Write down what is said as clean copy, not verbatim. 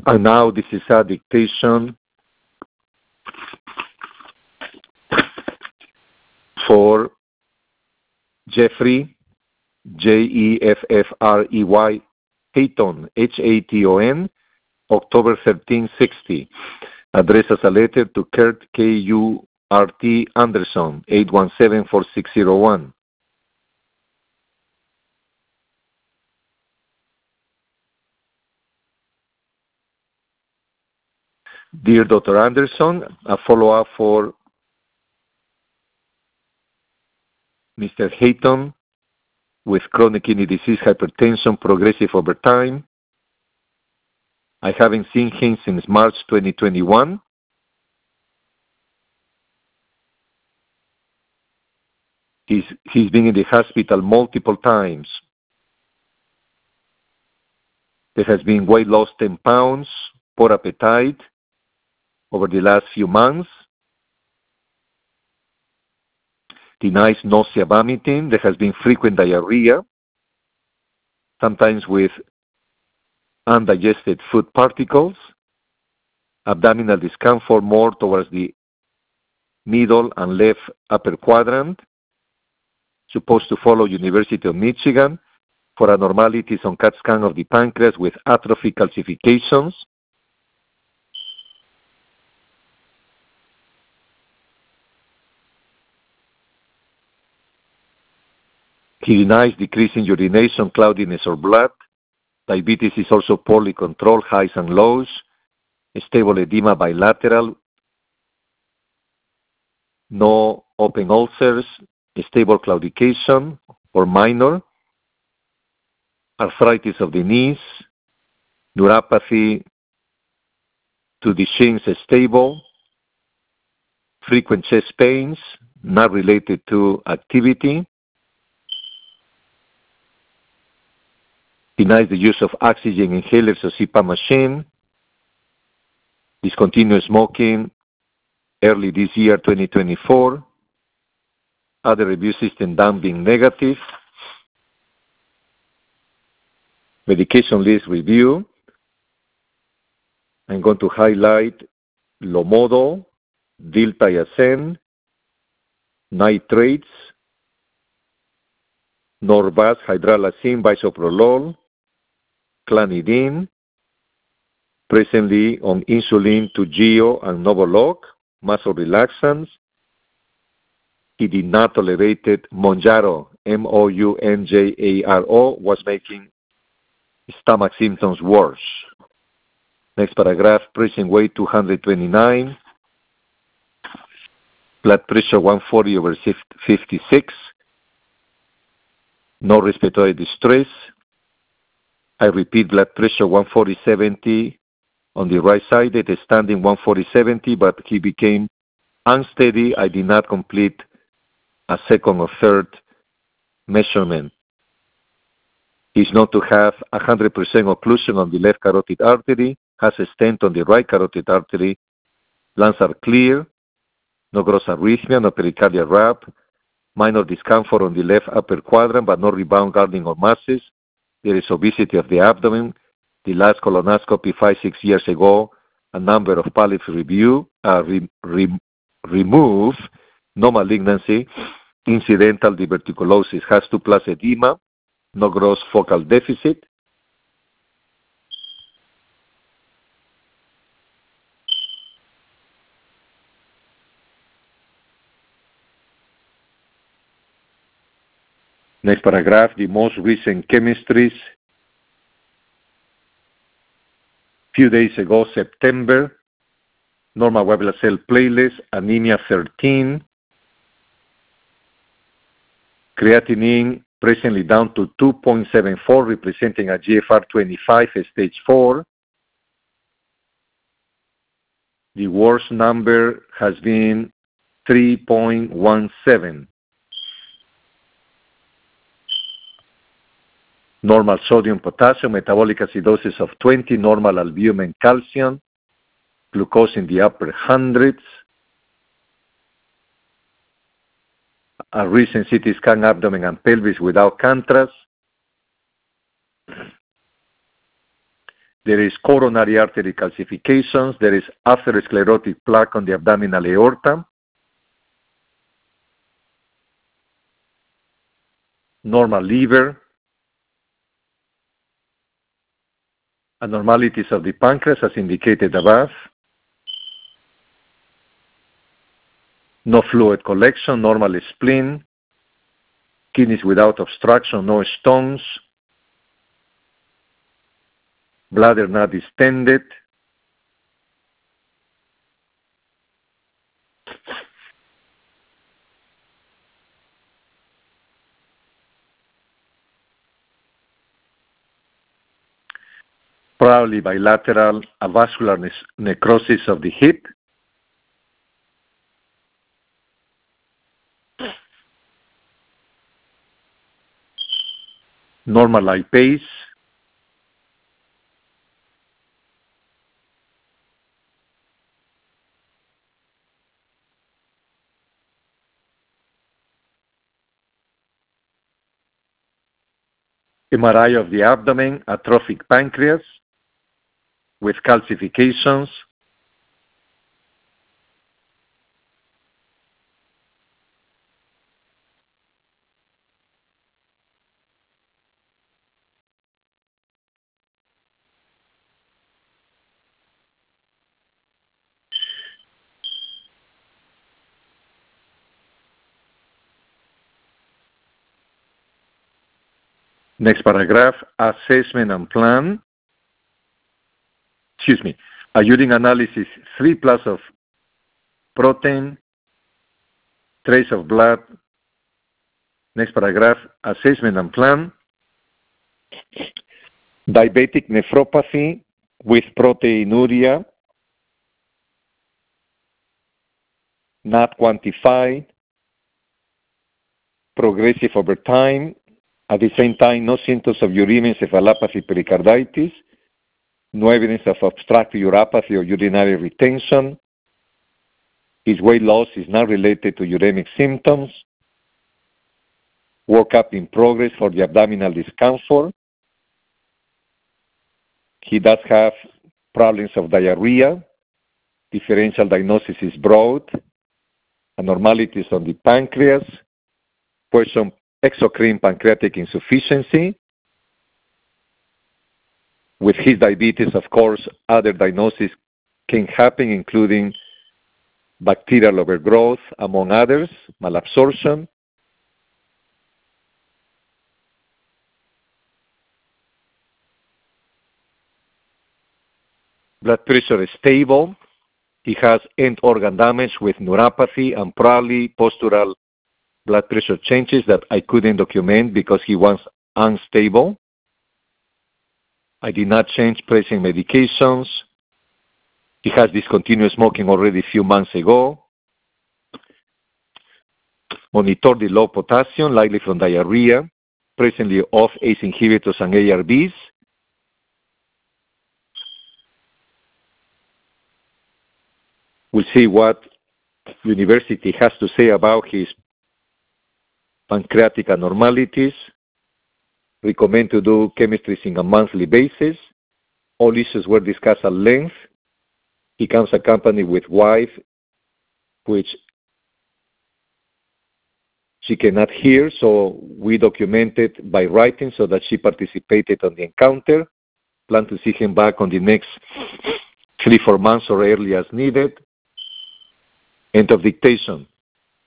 And now this is a dictation for Jeffrey, Jeffrey Hayton, Haton, October 1360. Addressed as a letter to Kurt K.U.R.T. Anderson, 817-4601. Dear Dr. Anderson, a follow-up for Mr. Hayton with chronic kidney disease, hypertension, progressive over time. I haven't seen him since March 2021. He's been in the hospital multiple times. There has been weight loss 10 pounds, poor appetite over the last few months. Denies nausea, vomiting. There has been frequent diarrhea, sometimes with undigested food particles. Abdominal discomfort more towards the middle and left upper quadrant. Supposed to follow University of Michigan for abnormalities on CAT scan of the pancreas with atrophy calcifications. He denies decrease in urination, cloudiness, or blood. Diabetes is also poorly controlled, highs and lows. Stable edema bilateral. No open ulcers. Stable claudication or minor. Arthritis of the knees. Neuropathy to the shins is stable. Frequent chest pains, not related to activity. Denies the use of oxygen inhalers or CPAP machine. Discontinued smoking early this year, 2024. Other review system done being negative. Medication list review. I'm going to highlight Lomodo, Diltiazem, nitrates, Norvasc, hydralazine, bisoprolol, clonidine, presently on insulin to Geo and Novolog, muscle relaxants. He did not tolerate Mounjaro, Mounjaro, was making stomach symptoms worse. Next paragraph, present weight 229, blood pressure 140/56, no respiratory distress. I repeat, blood pressure 140/70 on the right side. It is standing 140/70, but he became unsteady. I did not complete a second or third measurement. He's known to have 100% occlusion on the left carotid artery, has a stent on the right carotid artery. Lungs are clear, no gross arrhythmia, no pericardial rap, minor discomfort on the left upper quadrant, but no rebound guarding or masses. There is obesity of the abdomen. The last colonoscopy 5-6 years ago, a number of polyps removed, no malignancy, incidental diverticulosis, has 2+ edema, no gross focal deficit. Next paragraph, the most recent chemistries. Few days ago, September, normal white blood cell platelets, anemia 13, creatinine presently down to 2.74, representing a GFR 25, stage 4. The worst number has been 3.17. Normal sodium, potassium, metabolic acidosis of 20, normal albumin, calcium, glucose in the upper hundreds. A recent CT scan, abdomen and pelvis without contrast. There is coronary artery calcifications. There is atherosclerotic plaque on the abdominal aorta. Normal liver. Abnormalities of the pancreas as indicated above. No fluid collection, normal spleen. Kidneys without obstruction, no stones. Bladder not distended. Probably bilateral avascular necrosis of the hip. Normal lipase. MRI of the abdomen, atrophic pancreas with calcifications. Next paragraph, assessment and plan. A urine analysis, 3 plus of protein, trace of blood. Next paragraph, assessment and plan. Diabetic nephropathy with proteinuria, not quantified, progressive over time. At the same time, no symptoms of uremic encephalopathy pericarditis, no evidence of obstructive uropathy or urinary retention. His weight loss is not related to uremic symptoms. Workup in progress for the abdominal discomfort. He does have problems of diarrhea. Differential diagnosis is broad. Abnormalities on the pancreas. Question: exocrine pancreatic insufficiency. With his diabetes, of course, other diagnoses can happen, including bacterial overgrowth, among others, malabsorption. Blood pressure is stable. He has end organ damage with neuropathy and probably postural blood pressure changes that I couldn't document because he was unstable. I did not change present medications. He has discontinued smoking already a few months ago. Monitor the low potassium, likely from diarrhea. Presently off ACE inhibitors and ARBs. We'll see what university has to say about his pancreatic abnormalities. Recommend to do chemistries on a monthly basis. All issues were discussed at length. He comes accompanied with wife, which she cannot hear, so we documented by writing so that she participated on the encounter. Plan to see him back on the next 3-4 months or early as needed. End of dictation.